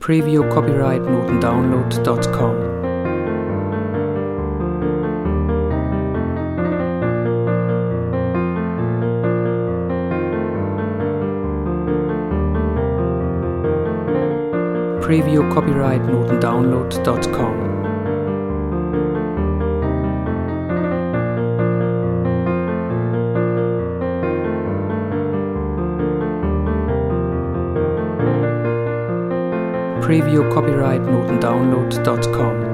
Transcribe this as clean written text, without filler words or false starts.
Preview copyright notendownload.com. Preview copyright notendownload.com. Preview copyright notendownload.com.